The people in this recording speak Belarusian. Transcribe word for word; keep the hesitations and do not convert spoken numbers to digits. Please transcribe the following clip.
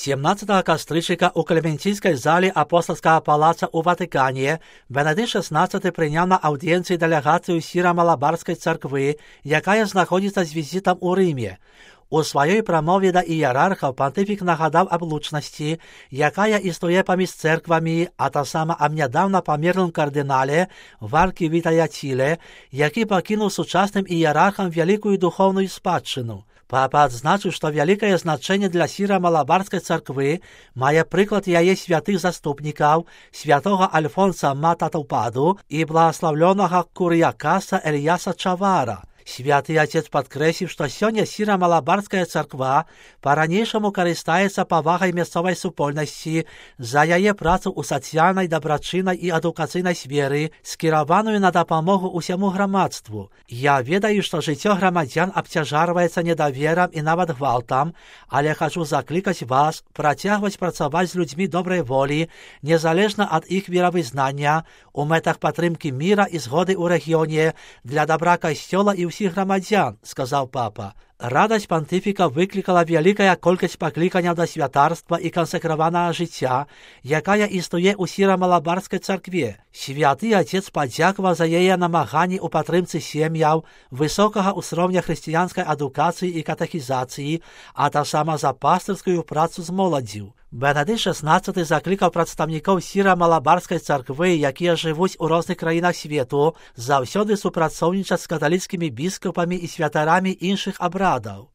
сімнадцятого кастрычніка ў Клементійскай залі апостольскага палаца ў Ватыкане Бенедыкт шестнадцаты прыняў на аўдыенцыі дэлегацыю Сіра-Малабарскай царквы, якая знаходзіцца з візітам у Рыме. У сваёй прамове да іерархаў пантыфік нагадаў аб лучнасці, якая існуе паміж цэрквамі, а таксама аб нядаўна памерлым кардынале Варкі Вітаяціле, які пакінуў сучасным іерархам вялікую духоўную спадчыну. Папа адзначыў, што вялікае значэнне для Сіра-Малабарскай царквы мае прыклад яе святых заступнікаў, святога Альфонса Мататаўпаду і благаслаўлёнага курыякаса Эльяса Чавара. Святы Отец падкрэсліў, што сёння Сіра-Малабарская царква па-ранейшаму карыстаецца павагай мясцовай супольнасці за яе працу ў сацыяльнай, дабрачыннай і адукацыйнай сферы, скіраваную на дапамогу ўсяму грамадству. Я ведаю, што жыццё грамадзян абцяжарваецца недаверам і нават гвалтам, але хачу заклікаць вас працягваць працаваць з людзьмі добрай волі, незалежна ад іх веравызнання, у мэтах падтрымкі міра і згоды ў рэгіёне для дабра касцёла і ўсіх грамадзян, сказаў папа. Радасць пантыфіка выклікала вялікая колькасць пакліканняў да святарства і кансакраванага жыцця, якая існуе ў Сіра-Малабарскай царкве. Святы Отец падзякаваў за яе намаганні ў падтрымцы сем'яў, высокага ўзроўня хрысціянскай адукацыі і катэхізацыі, а таксама за пастырскую працу з моладдзю. Бенедыкт шестнадцаты заклікаў прадстаўнікоў Сіра-Малабарскай царквы, якія жывуць у розных краінах свету, заўсёды супрацоўнічаць з каталіцкімі біскупамі і святарамі іншых абрадаў.